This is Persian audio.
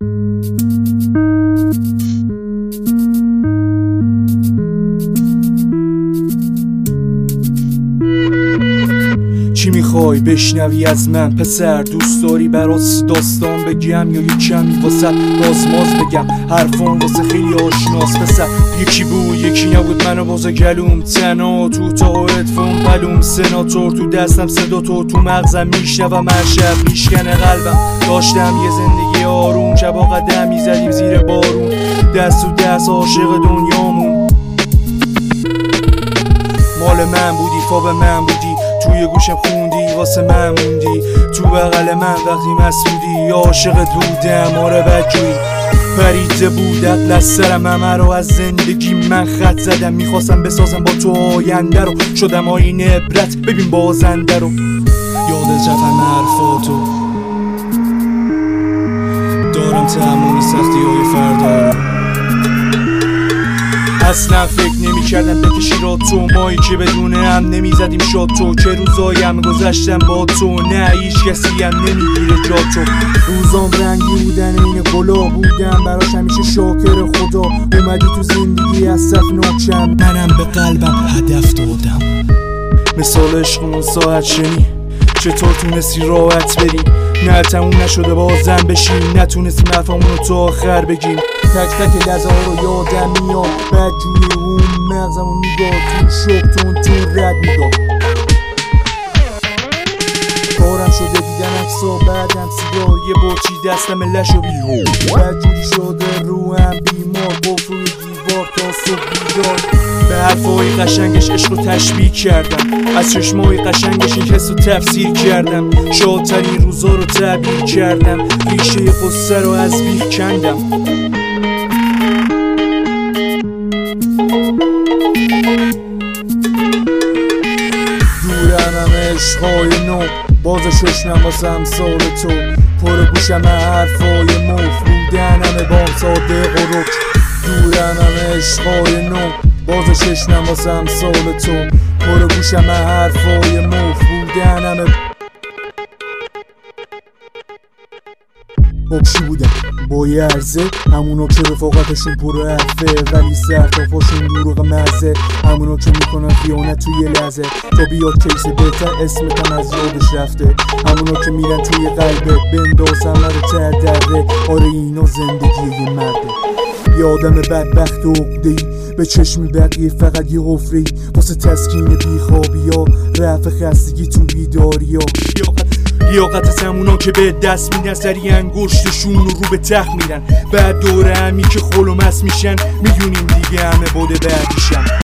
چی میخوای بشنوی از من پسر؟ دوست داری برات داستان بگم یا یه کمی واسه رازماز بگم؟ حرفان واسه خیلی آشناس پسر. یکی بود یکی نبود، منو باز گلوم تنها تو تا هدفون بلوم، سناتور تو دستم صدا تو مغزم میشنوم هر شب میشکنه قلبم. داشتم یه زندگی آروم، شبا قدم میزدیم زیر بارون، دست تو دست عاشق دنیامون. مال من بودی، فاب من بودی، توی گوشم خوندی واسه من موندی، تو بغل من وقتی مسئولی عاشقت بودم. آره بدجویی پریده بود اطلس سرم، همه رو از زندگی من خط زدم. میخواستم بسازم با تو آینده رو، شدم آینه عبرت ببین بازنده رو. یادت رفتم حرفاتو، دارم تحمل سختی های فردا رو. اصلا فکر نمی کردم بکشی را تو، مایی که بدون هم نمی زدیم شاد تو. چه روزایم گذشتم با تو، نه هیچ کسی هم نمیگیره جا تو. روزام رنگی بودن این گلا بودم، براش همیشه شاکر خدا. اومدی تو زندگی از صف ناچم، منم به قلبم هدف دادم. مثال عشقمون ساعت شنی، چطور تونستی راحت بریم؟ نه تموم نشده بازم بشیم، نتونستیم حرفامونو تا آخر بگیم. تک تک لحظه ها رو یادم میاد، بدجوری اون مغزمو میگاد، تو شوق تون رد میگاد. کارم شده دیدن عکسا بعدم سیگار، یه بارچی دستم لشو بیهو، بدجوری شده روحم بیمار، گفت روی دیوار تا صبح بیدار. به حرفای قشنگش عشق رو تشبیه کردم، از چشمای قشنگش این حس رو تفسیر کردم. شادترین روزا رو تعبیر کردم، ریشه قصه رو از بیخ کندم. دورم همه عشقای نو، باز ششمم واسه امثال تو. پر گوشم حرفای مف، بودن همه بام صادق و رک. دورم همه عشقای نو، باز ششمم واسه امثال تو. پر گوشم حرفای مف، بودن همه. با کی بودم؟ با یه عرضه، همونا که رفاقتشون پر حرفه ولی سرطافاشون دروغ مزه. همونا که میکنن خیانت توی لحظه تا بیاد کیس بهتر اسمتم از یادش رفته. همونا که میرن توی قلبت بندازن رو تر درده. آره اینا زندگی یه مرده. یه آدم بدبخت و عقده‌ای، به چشم بقیه فقط یه حفره‌ای، واسه تسکین بیخوابی ها، رفع خستگی تو بیداری ها. لیاقت زمونا که به دست میدن، سری انگشتشون رو به تخت میرن. بعد دوره همی که خل و مس میشن، میدونیم دیگه همه بوده بعدیشن.